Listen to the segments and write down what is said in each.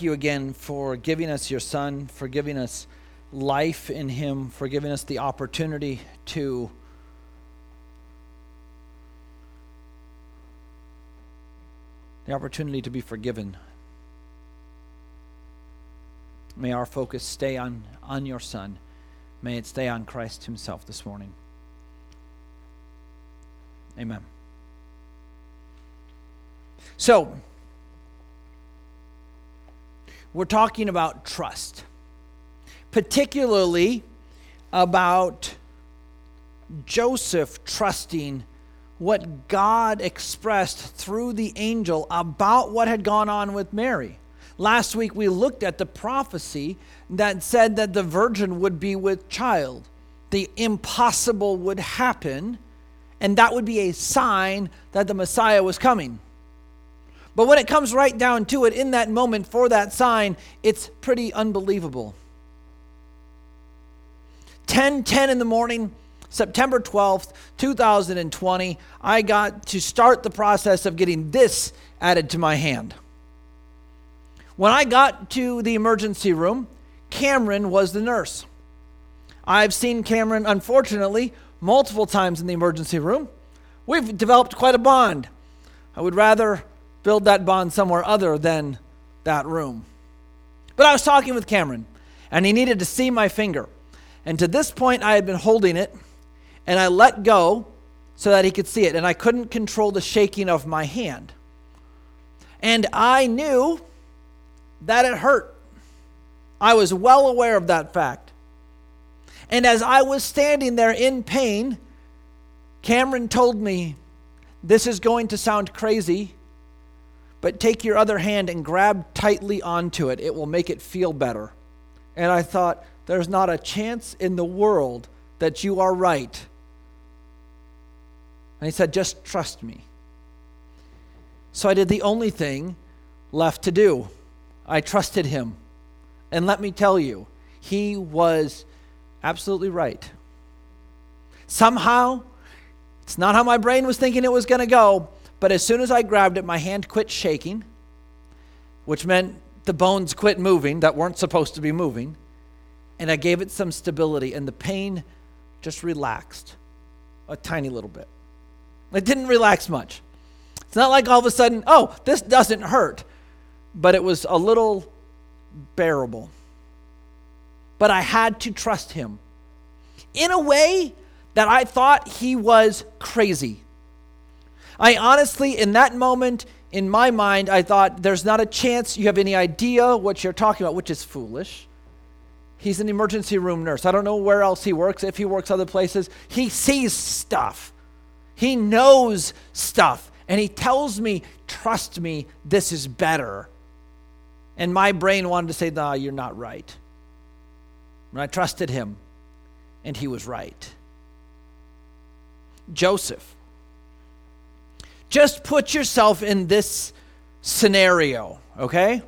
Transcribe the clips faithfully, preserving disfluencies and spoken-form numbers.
you again for giving us your Son, for giving us life in him, for giving us the opportunity to the opportunity to be forgiven. May our focus stay on, on your Son. May it stay on Christ himself this morning. Amen. So, we're talking about trust, particularly about Joseph trusting what God expressed through the angel about what had gone on with Mary. Last week we looked at the prophecy that said that the virgin would be with child. The impossible would happen, and that would be a sign that the Messiah was coming. But when it comes right down to it, in that moment for that sign, it's pretty unbelievable. ten ten in the morning, September twelfth, two thousand twenty, I got to start the process of getting this added to my hand. When I got to the emergency room, Cameron was the nurse. I've seen Cameron, unfortunately, multiple times in the emergency room. We've developed quite a bond. I would rather build that bond somewhere other than that room. But I was talking with Cameron, and he needed to see my finger. And to this point, I had been holding it, and I let go so that he could see it, and I couldn't control the shaking of my hand. And I knew that it hurt. I was well aware of that fact. And as I was standing there in pain, Cameron told me, "This is going to sound crazy, but take your other hand and grab tightly onto it. It will make it feel better." And I thought, there's not a chance in the world that you are right. And he said, "Just trust me." So I did the only thing left to do. I trusted him. And let me tell you, he was absolutely right. Somehow, it's not how my brain was thinking it was going to go, but as soon as I grabbed it, my hand quit shaking, which meant the bones quit moving that weren't supposed to be moving, and I gave it some stability, and the pain just relaxed a tiny little bit. It didn't relax much. It's not like all of a sudden, oh, this doesn't hurt, but it was a little bearable. But I had to trust him in a way that I thought he was crazy. I honestly, in that moment, in my mind, I thought, there's not a chance you have any idea what you're talking about, which is foolish. He's an emergency room nurse. I don't know where else he works, if he works other places. He sees stuff. He knows stuff. And he tells me, trust me, this is better. And my brain wanted to say, nah, you're not right. And I trusted him, and he was right. Joseph. Just put yourself in this scenario, okay?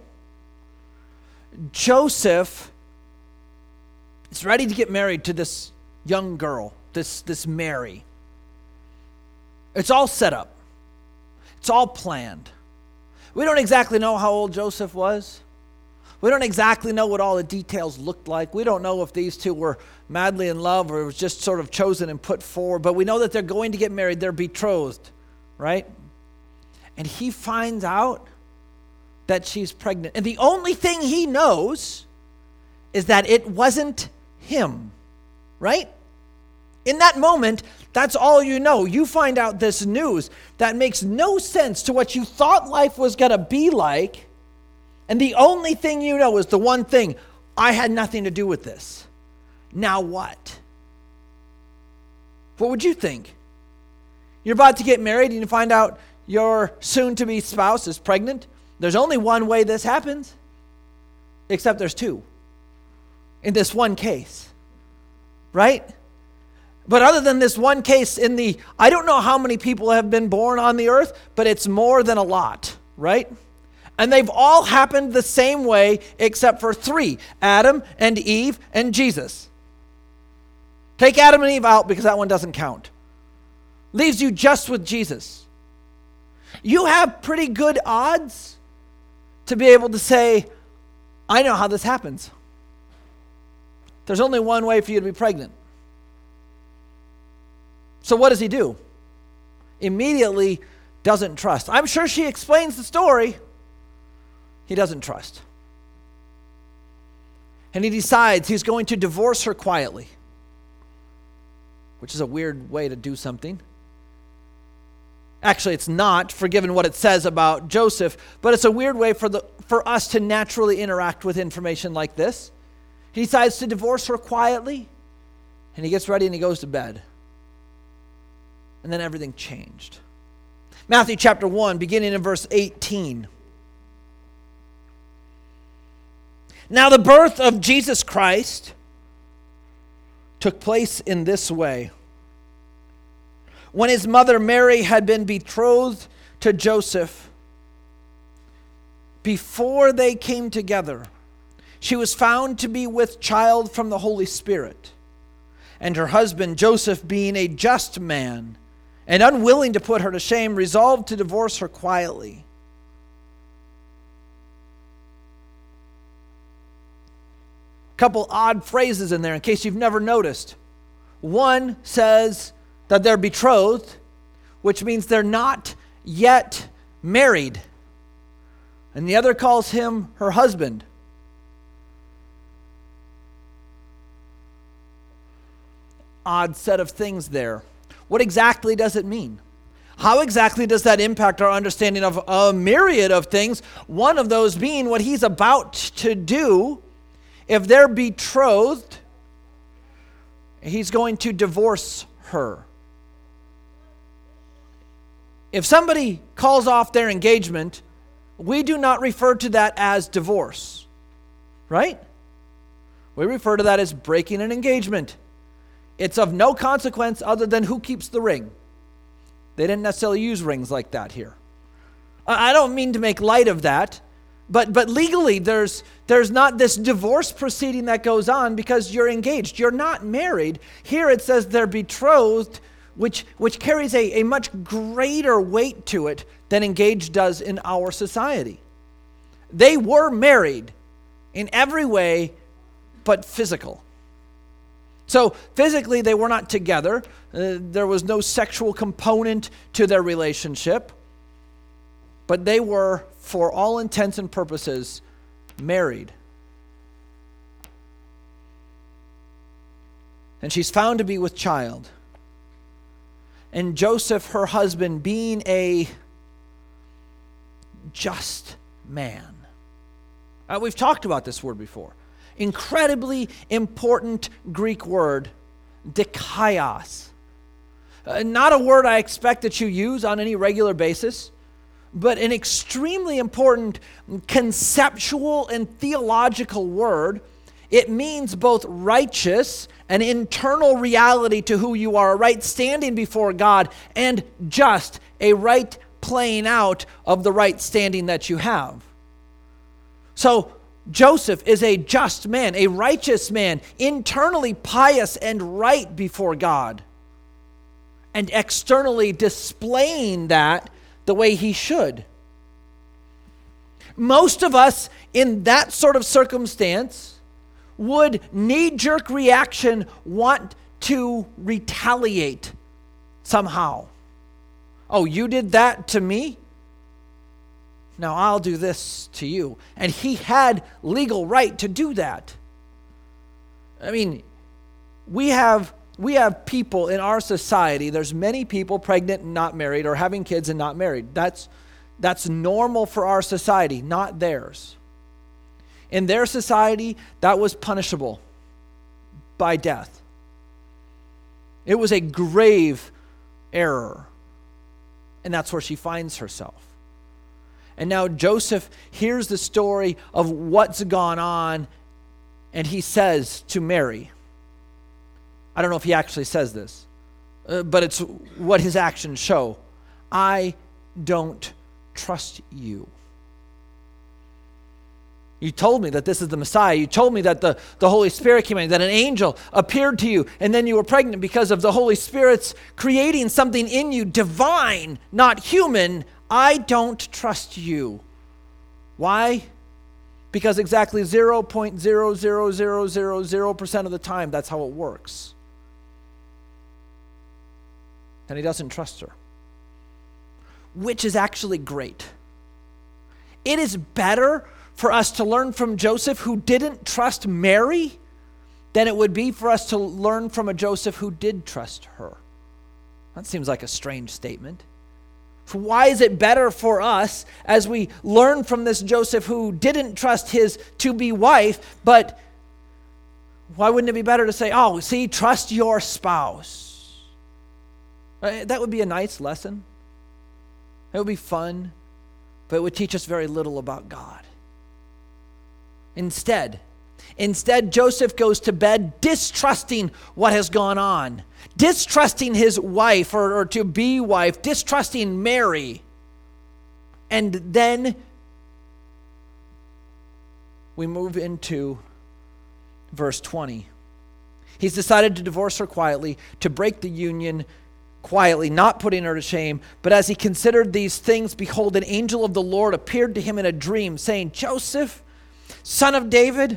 Joseph is ready to get married to this young girl, this, this Mary. It's all set up. It's all planned. We don't exactly know how old Joseph was. We don't exactly know what all the details looked like. We don't know if these two were madly in love or it was just sort of chosen and put forward. But we know that they're going to get married. They're betrothed, right? And he finds out that she's pregnant. And the only thing he knows is that it wasn't him, right? In that moment, that's all you know. You find out this news that makes no sense to what you thought life was going to be like. And the only thing you know is the one thing, I had nothing to do with this. Now what? What would you think? You're about to get married and you find out your soon-to-be spouse is pregnant. There's only one way this happens, except there's two in this one case, right? But other than this one case in the, I don't know how many people have been born on the earth, but it's more than a lot, right? And they've all happened the same way except for three, Adam and Eve and Jesus. Take Adam and Eve out because that one doesn't count. Leaves you just with Jesus. You have pretty good odds to be able to say, I know how this happens. There's only one way for you to be pregnant. So what does he do? Immediately doesn't trust. I'm sure she explains the story. He doesn't trust. And he decides he's going to divorce her quietly, which is a weird way to do something. Actually, it's not, forgiven what it says about Joseph, but it's a weird way for the for us to naturally interact with information like this. He decides to divorce her quietly, and he gets ready and he goes to bed. And then everything changed. Matthew chapter one, beginning in verse eighteen. Now the birth of Jesus Christ took place in this way. When his mother Mary had been betrothed to Joseph, before they came together, she was found to be with child from the Holy Spirit. And her husband Joseph, being a just man and unwilling to put her to shame, resolved to divorce her quietly. Couple odd phrases in there in case you've never noticed. One says that they're betrothed, which means they're not yet married. And the other calls him her husband. Odd set of things there. What exactly does it mean? How exactly does that impact our understanding of a myriad of things? One of those being what he's about to do. If they're betrothed, he's going to divorce her. If somebody calls off their engagement, we do not refer to that as divorce, right? We refer to that as breaking an engagement. It's of no consequence other than who keeps the ring. They didn't necessarily use rings like that here. I don't mean to make light of that. But but legally, there's there's not this divorce proceeding that goes on because you're engaged. You're not married. Here it says they're betrothed, which which carries a, a much greater weight to it than engaged does in our society. They were married in every way but physical. So physically, they were not together. Uh, there was no sexual component to their relationship. But they were, for all intents and purposes, married. And she's found to be with child. And Joseph, her husband, being a just man. Uh, we've talked about this word before. Incredibly important Greek word, dikaios. Uh, not a word I expect that you use on any regular basis, but an extremely important conceptual and theological word. It means both righteous, an internal reality to who you are, a right standing before God, and just, a right playing out of the right standing that you have. So Joseph is a just man, a righteous man, internally pious and right before God, and externally displaying that the way he should. Most of us in that sort of circumstance would knee-jerk reaction want to retaliate somehow. Oh, you did that to me? Now I'll do this to you. And he had legal right to do that. I mean, we have We have people in our society, there's many people pregnant and not married, or having kids and not married. That's, that's normal for our society, not theirs. In their society, that was punishable by death. It was a grave error. And that's where she finds herself. And now Joseph hears the story of what's gone on, and he says to Mary, I don't know if he actually says this, uh, but it's what his actions show. I don't trust you. You told me that this is the Messiah. You told me that the, the Holy Spirit came in, that an angel appeared to you, and then you were pregnant because of the Holy Spirit's creating something in you, divine, not human. I don't trust you. Why? Because exactly zero point zero zero zero zero zero percent of the time, that's how it works. And he doesn't trust her. Which is actually great. It is better for us to learn from Joseph, who didn't trust Mary, than it would be for us to learn from a Joseph who did trust her. That seems like a strange statement. Why is it better for us as we learn from this Joseph who didn't trust his to-be wife, but why wouldn't it be better to say, oh, see, trust your spouse? That would be a nice lesson. It would be fun, but it would teach us very little about God. Instead, Instead, Joseph goes to bed distrusting what has gone on, distrusting his wife or, or to-be wife, distrusting Mary. And then we move into verse twenty. He's decided to divorce her quietly, to break the union quietly, not putting her to shame. But as he considered these things, behold, an angel of the Lord appeared to him in a dream, saying, Joseph, son of David,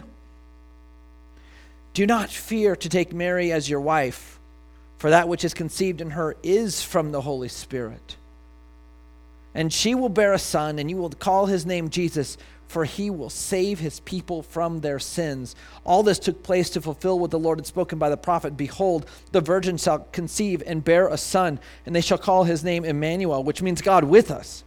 do not fear to take Mary as your wife, for that which is conceived in her is from the Holy Spirit. And she will bear a son, and you will call his name Jesus, for he will save his people from their sins. All this took place to fulfill what the Lord had spoken by the prophet. Behold, the virgin shall conceive and bear a son, and they shall call his name Emmanuel, which means God with us.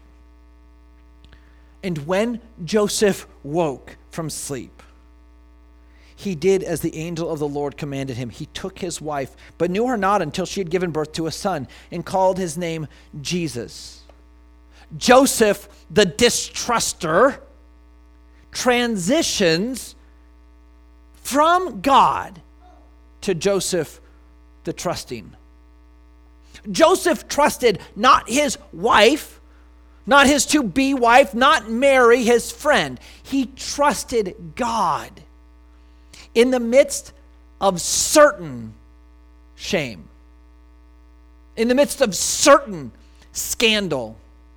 And when Joseph woke from sleep, he did as the angel of the Lord commanded him. He took his wife, but knew her not until she had given birth to a son, and called his name Jesus. Joseph, the distruster, transitions from God to Joseph, the trusting. Joseph trusted not his wife, not his to-be wife, not Mary, his friend. He trusted God. In the midst of certain shame, in the midst of certain scandal,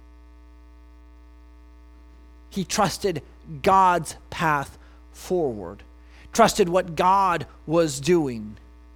he trusted God's path forward, trusted what God was doing.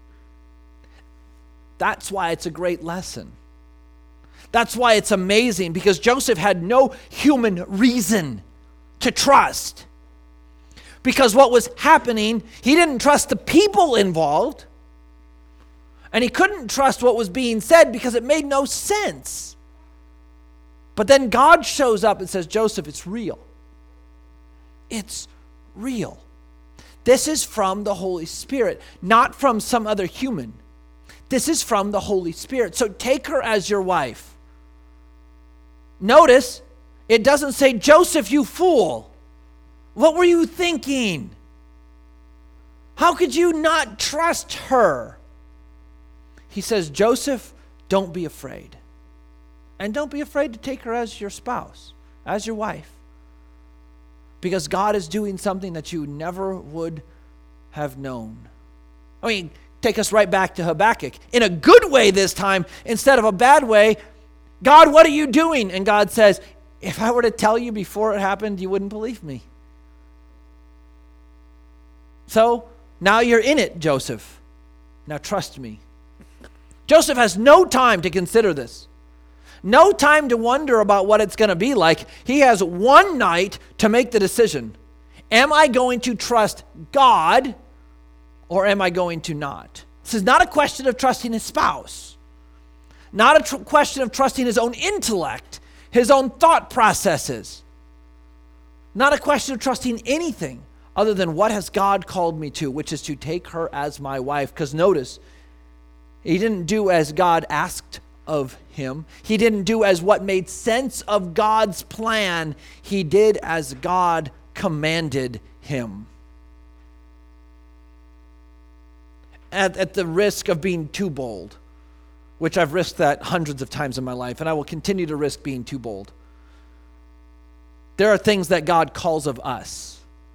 That's why it's a great lesson. That's why it's amazing, because Joseph had no human reason to trust. Because what was happening, he didn't trust the people involved. And he couldn't trust what was being said because it made no sense. But then God shows up and says, Joseph, it's real. It's real. This is from the Holy Spirit, not from some other human. This is from the Holy Spirit. So take her as your wife. Notice, it doesn't say, Joseph, you fool. What were you thinking? How could you not trust her? He says, Joseph, don't be afraid. And don't be afraid to take her as your spouse, as your wife. Because God is doing something that you never would have known. I mean, take us right back to Habakkuk. In a good way this time, instead of a bad way. God, what are you doing? And God says, if I were to tell you before it happened, you wouldn't believe me. So, now you're in it, Joseph. Now trust me. Joseph has no time to consider this. No time to wonder about what it's going to be like. He has one night to make the decision. Am I going to trust God or am I going to not? This is not a question of trusting his spouse. Not a tr- question of trusting his own intellect, his own thought processes. Not a question of trusting anything other than what has God called me to, which is to take her as my wife. Because notice, he didn't do as God asked of him. He didn't do as what made sense of God's plan. He did as God commanded him. At, at the risk of being too bold, which I've risked that hundreds of times in my life, and I will continue to risk being too bold. There are things that God calls of us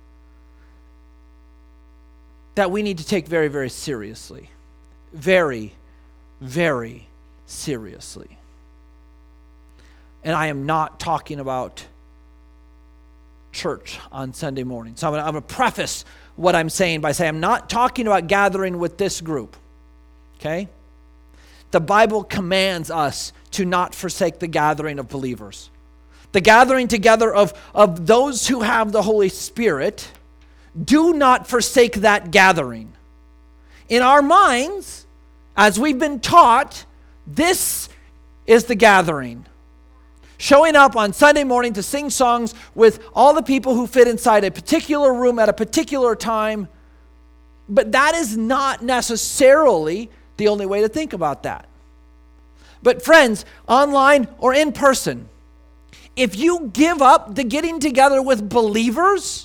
that we need to take very, very seriously. Very, very seriously. And I am not talking about church on Sunday morning. So I'm going to preface what I'm saying by saying I'm not talking about gathering with this group, okay? The Bible commands us to not forsake the gathering of believers. The gathering together of, of those who have the Holy Spirit. Do not forsake that gathering. In our minds, as we've been taught, this is the gathering. Showing up on Sunday morning to sing songs with all the people who fit inside a particular room at a particular time. But that is not necessarily the only way to think about that. But friends, online or in person, if you give up the getting together with believers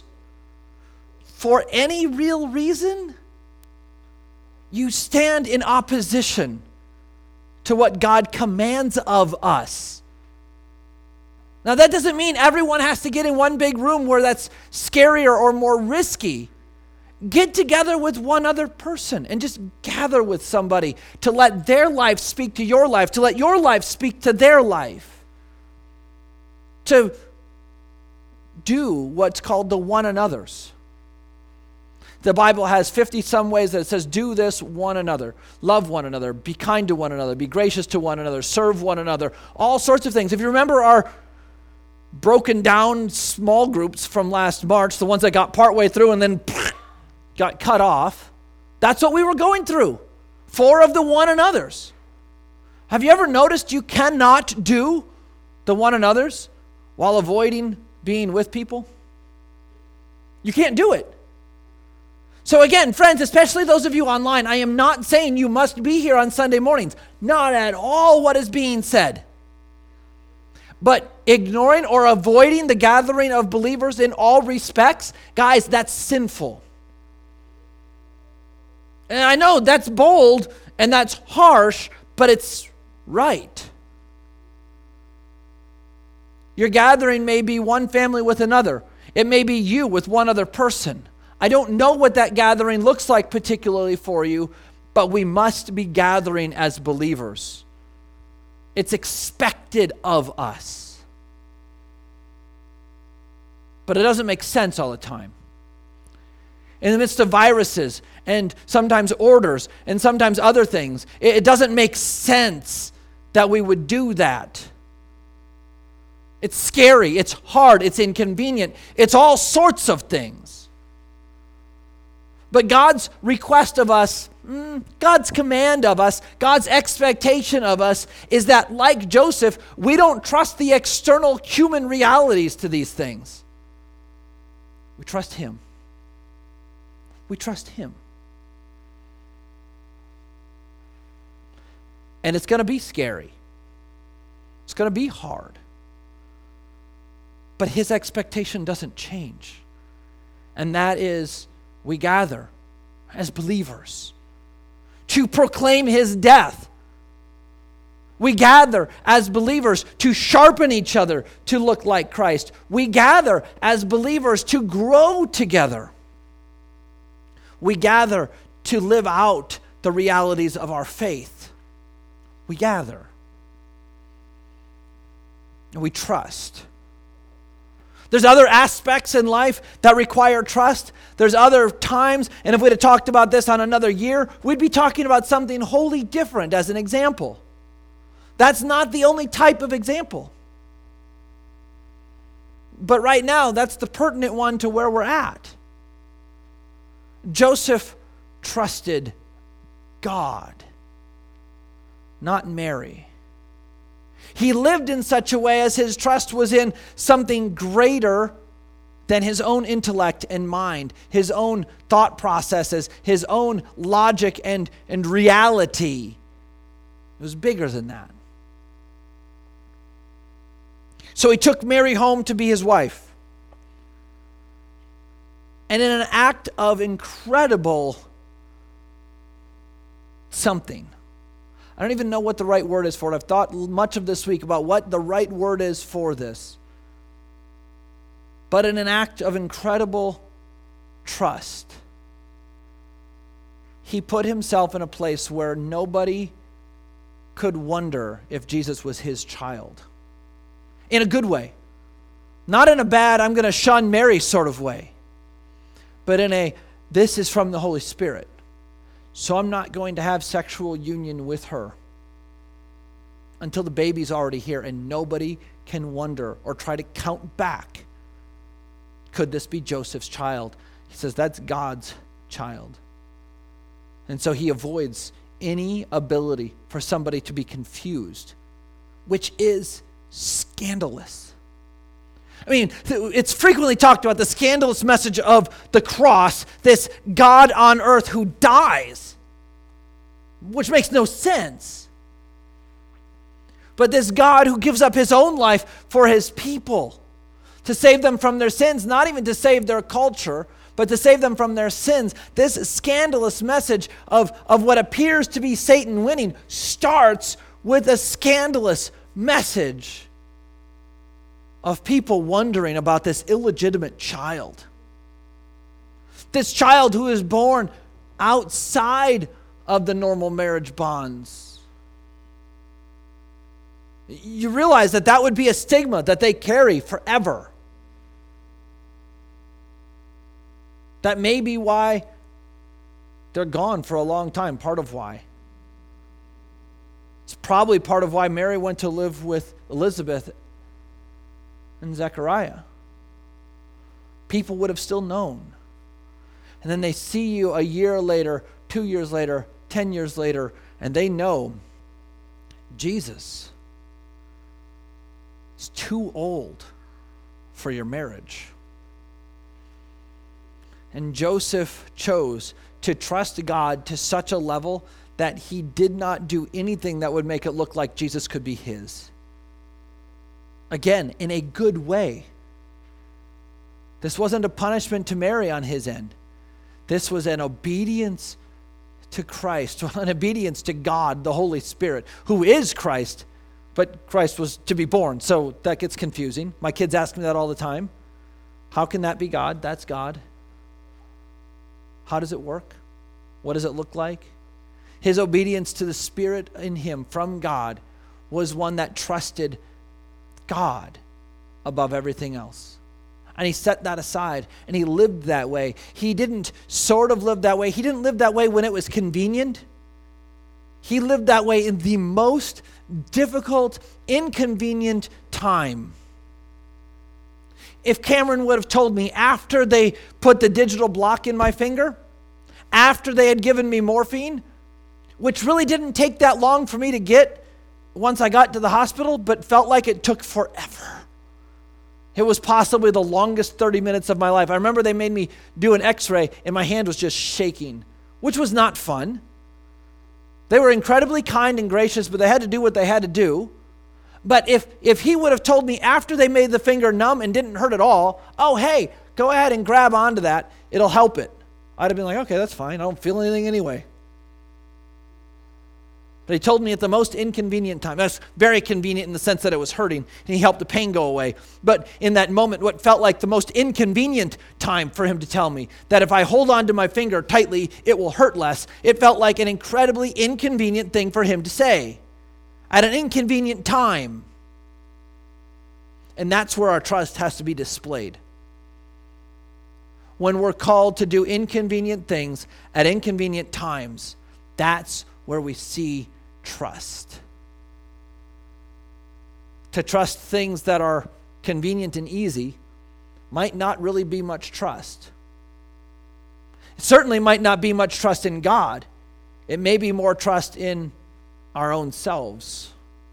for any real reason, you stand in opposition to what God commands of us. Now, that doesn't mean everyone has to get in one big room where that's scarier or more risky. Get together with one other person and just gather with somebody to let their life speak to your life, to let your life speak to their life. To do what's called the one another's. The Bible has fifty some ways that it says, do this one another. Love one another. Be kind to one another. Be gracious to one another. Serve one another. All sorts of things. If you remember our broken down small groups from last March, the ones that got partway through and then got cut off, that's what we were going through. Four of the one another's. Have you ever noticed you cannot do the one another's while avoiding being with people? You can't do it. So again, friends, especially those of you online, I am not saying you must be here on Sunday mornings. Not at all what is being said. But ignoring or avoiding the gathering of believers in all respects, guys, that's sinful. And I know that's bold and that's harsh, but it's right. Your gathering may be one family with another. It may be you with one other person. I don't know what that gathering looks like particularly for you, but we must be gathering as believers. It's expected of us. But it doesn't make sense all the time. In the midst of viruses and sometimes orders and sometimes other things, it doesn't make sense that we would do that. It's scary, it's hard, it's inconvenient, it's all sorts of things. But God's request of us, God's command of us, God's expectation of us is that, like Joseph, we don't trust the external human realities to these things. We trust Him. We trust Him. And it's going to be scary. It's going to be hard. But His expectation doesn't change. And that is, we gather as believers to proclaim His death. We gather as believers to sharpen each other to look like Christ. We gather as believers to grow together. We gather to live out the realities of our faith. We gather. And we trust. There's other aspects in life that require trust. There's other times, and if we'd have talked about this on another year, we'd be talking about something wholly different as an example. That's not the only type of example. But right now, that's the pertinent one to where we're at. Joseph trusted God, not Mary. He lived in such a way as his trust was in something greater than his own intellect and mind, his own thought processes, his own logic and, and reality. It was bigger than that. So he took Mary home to be his wife. And in an act of incredible something, I don't even know what the right word is for it. I've thought much of this week about what the right word is for this. But in an act of incredible trust, he put himself in a place where nobody could wonder if Jesus was his child. In a good way. Not in a bad, I'm going to shun Mary sort of way, but in a, this is from the Holy Spirit. So I'm not going to have sexual union with her until the baby's already here, and nobody can wonder or try to count back. Could this be Joseph's child? He says that's God's child. And so he avoids any ability for somebody to be confused, which is scandalous. I mean, it's frequently talked about the scandalous message of the cross, this God on earth who dies, which makes no sense. But this God who gives up his own life for his people to save them from their sins, not even to save their culture, but to save them from their sins. This scandalous message of, of what appears to be Satan winning starts with a scandalous message of people wondering about this illegitimate child. This child who is born outside of the normal marriage bonds. You realize that that would be a stigma that they carry forever. That may be why they're gone for a long time, part of why. It's probably part of why Mary went to live with Elizabeth and Zechariah. People would have still known. And then they see you a year later, two years later, ten years later, and they know Jesus is too old for your marriage. And Joseph chose to trust God to such a level that he did not do anything that would make it look like Jesus could be his. Again, in a good way. This wasn't a punishment to Mary on his end. This was an obedience to Christ, an obedience to God, the Holy Spirit, who is Christ, but Christ was to be born, so that gets confusing. My kids ask me that all the time. How can that be God? That's God. How does it work? What does it look like? His obedience to the Spirit in him from God was one that trusted God above everything else. And he set that aside, and he lived that way. He didn't sort of live that way. He didn't live that way when it was convenient. He lived that way in the most difficult, inconvenient time. If Cameron would have told me after they put the digital block in my finger, after they had given me morphine, which really didn't take that long for me to get once I got to the hospital, but felt like it took forever. It was possibly the longest thirty minutes of my life. I remember they made me do an x-ray and my hand was just shaking, which was not fun. They were incredibly kind and gracious, but they had to do what they had to do. But if, if he would have told me after they made the finger numb and didn't hurt at all, oh, hey, go ahead and grab onto that. It'll help it. I'd have been like, okay, that's fine. I don't feel anything anyway. But he told me at the most inconvenient time. That's very convenient in the sense that it was hurting, and he helped the pain go away. But in that moment, what felt like the most inconvenient time for him to tell me that if I hold on to my finger tightly, it will hurt less. It felt like an incredibly inconvenient thing for him to say at an inconvenient time. And that's where our trust has to be displayed. When we're called to do inconvenient things at inconvenient times, that's where we see trust. To trust things that are convenient and easy might not really be much trust. It certainly might not be much trust in God. It may be more trust in our own selves.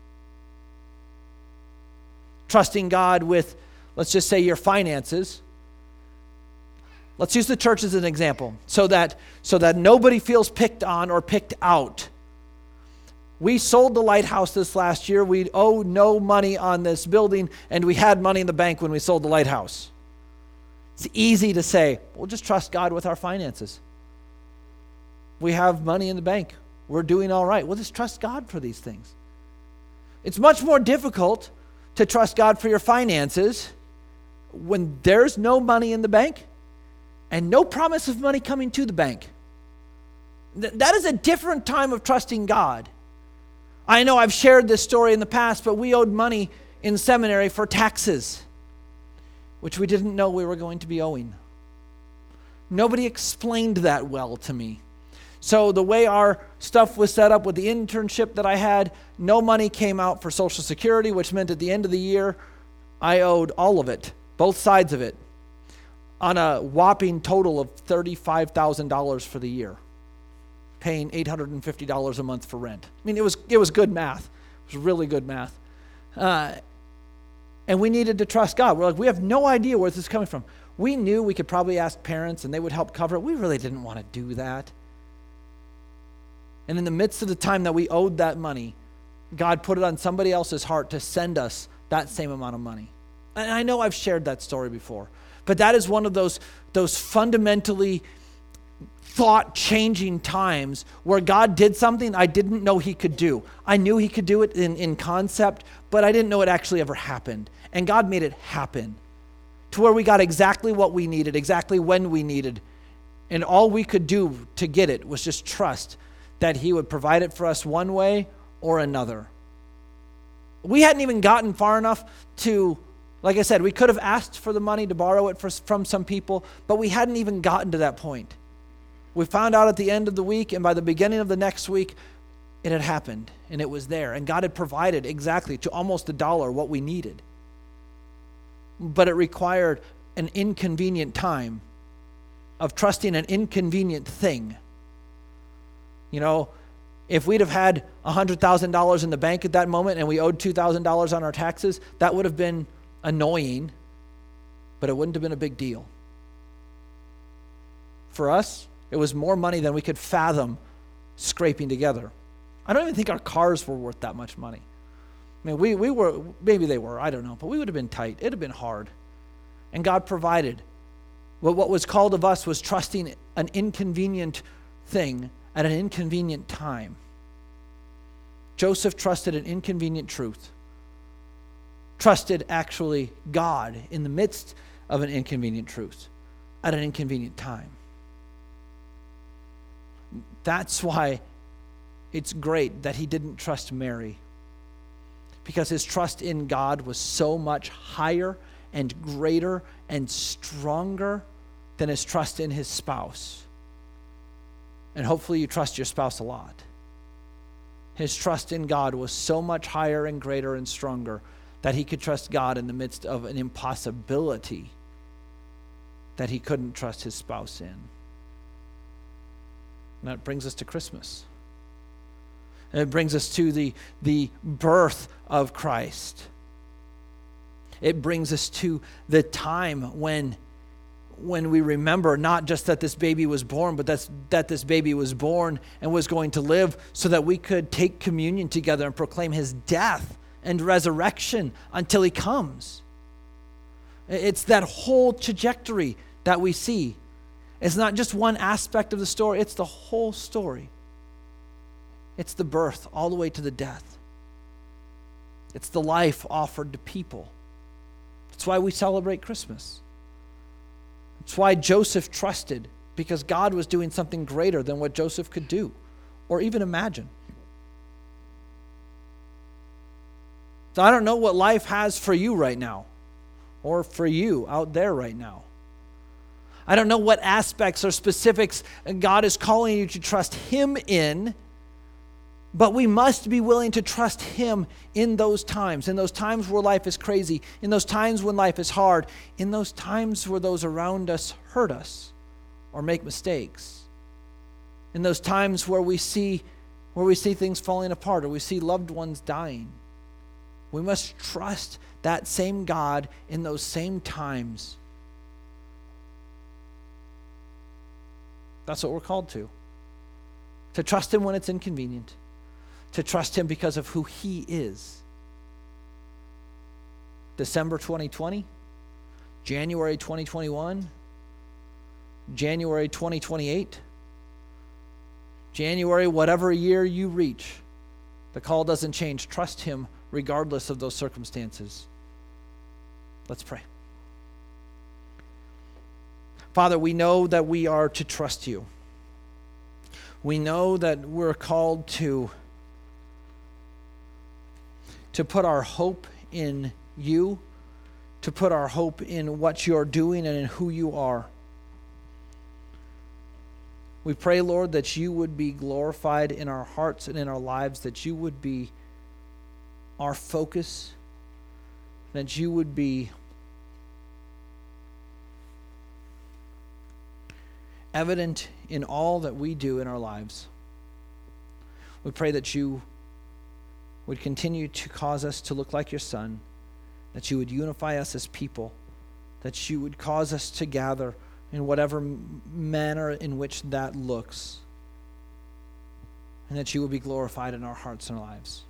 Trusting God with, let's just say, your finances. Let's use the church as an example so that, so that nobody feels picked on or picked out. We sold the lighthouse this last year. We owe no money on this building, and we had money in the bank when we sold the lighthouse. It's easy to say, we'll just trust God with our finances. We have money in the bank. We're doing all right. We'll just trust God for these things. It's much more difficult to trust God for your finances when there's no money in the bank and no promise of money coming to the bank. Th- that is a different time of trusting God. I know I've shared this story in the past, but we owed money in seminary for taxes. which we didn't know we were going to be owing. Nobody explained that well to me. So the way our stuff was set up with the internship that I had, no money came out for Social Security, which meant at the end of the year, I owed all of it, both sides of it, on a whopping total of thirty-five thousand dollars for the year, paying eight hundred fifty dollars a month for rent. I mean, it was it was good math. It was really good math. Uh, and we needed to trust God. We're like, we have no idea where this is coming from. We knew we could probably ask parents and they would help cover it. We really didn't want to do that. And in the midst of the time that we owed that money, God put it on somebody else's heart to send us that same amount of money. And I know I've shared that story before, but that is one of those, those fundamentally thought-changing times where God did something I didn't know he could do. I knew he could do it in, in concept, but I didn't know it actually ever happened. And God made it happen to where we got exactly what we needed, exactly when we needed. And all we could do to get it was just trust that he would provide it for us one way or another. We hadn't even gotten far enough to, like I said, we could have asked for the money to borrow it for, from some people, but we hadn't even gotten to that point. We found out at the end of the week, and by the beginning of the next week, it had happened, and it was there. And God had provided exactly to almost a dollar what we needed. But it required an inconvenient time of trusting an inconvenient thing. You know, if we'd have had one hundred thousand dollars in the bank at that moment and we owed two thousand dollars on our taxes, that would have been annoying, but it wouldn't have been a big deal. For us, it was more money than we could fathom scraping together. I don't even think our cars were worth that much money. I mean, we, we were, maybe they were, I don't know, but we would have been tight. It would have been hard. And God provided. Well, what was called of us was trusting an inconvenient thing at an inconvenient time. Joseph trusted an inconvenient truth. Trusted, actually, God in the midst of an inconvenient truth at an inconvenient time. That's why it's great that he didn't trust Mary, because his trust in God was so much higher and greater and stronger than his trust in his spouse. And hopefully you trust your spouse a lot. His trust in God was so much higher and greater and stronger that he could trust God in the midst of an impossibility that he couldn't trust his spouse in. And that brings us to Christmas. And it brings us to the, the birth of Christ. It brings us to the time when when we remember not just that this baby was born, but that's, that this baby was born and was going to live so that we could take communion together and proclaim his death and resurrection until he comes. It's that whole trajectory that we see. It's not just one aspect of the story, it's the whole story. It's the birth all the way to the death. It's the life offered to people. That's why we celebrate Christmas. It's why Joseph trusted, because God was doing something greater than what Joseph could do or even imagine. So I don't know what life has for you right now or for you out there right now. I don't know what aspects or specifics God is calling you to trust him in, but we must be willing to trust him in those times, in those times where life is crazy, in those times when life is hard, in those times where those around us hurt us or make mistakes, in those times where we see where we see things falling apart or we see loved ones dying. We must trust that same God in those same times. That's what we're called to. To trust him when it's inconvenient. To trust him because of who he is. December twenty twenty, January twenty twenty-one, January twenty twenty-eight, January, whatever year you reach, the call doesn't change. Trust him regardless of those circumstances. Let's pray. Father, we know that we are to trust you. We know that we're called to to put our hope in you, to put our hope in what you're doing and in who you are. We pray, Lord, that you would be glorified in our hearts and in our lives, that you would be our focus, that you would be evident in all that we do in our lives. We pray that you would continue to cause us to look like your Son, that you would unify us as people, that you would cause us to gather in whatever manner in which that looks, and that you will be glorified in our hearts and lives.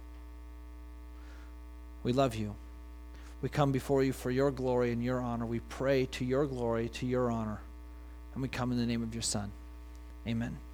We love you. We come before you for your glory and your honor. We pray to your glory, to your honor, and we come in the name of your Son. Amen.